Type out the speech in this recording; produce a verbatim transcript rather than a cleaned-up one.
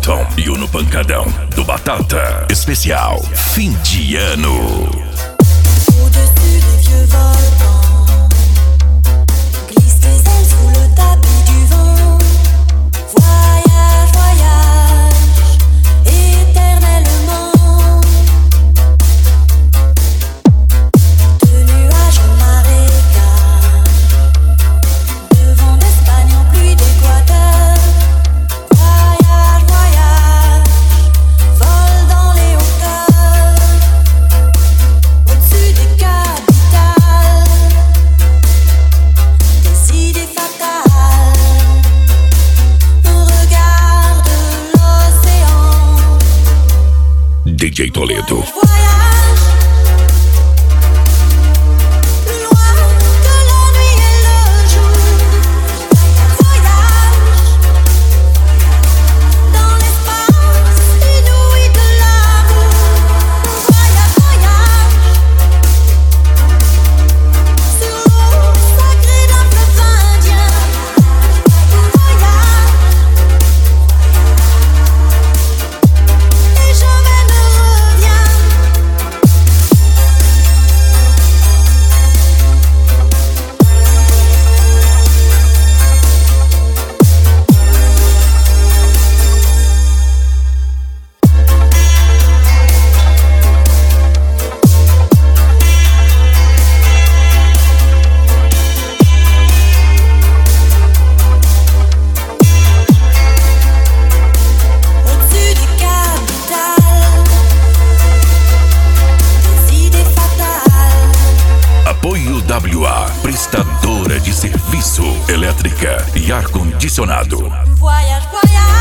Clayton e o No Pancadão do Batata. Especial fim de ano. Au-dessus des vieux volcans, glisse tes ailes sous le tapis du vent. Voyage, voyage, éternellement. De nuages au marécage, de vent d'Espagne en pluie d'Équateur. Voyage, voyage, vol dans les hauteurs. Au-dessus des capitales, des idées fatales. On regarde l'océan. D J Toledo. Voyage, plus loin que la nuit et le jour. Voyage, dans l'espace inouï de l'amour. Voyage, voyage, sur l'eau sacrée d'un fleuve indien. Voyage, et jamais ne reviens. Au-dessus des capitales, des idées fatales. Apoio W A, prestadora de serviço elétrica e ar-condicionado. Voyage, voyage.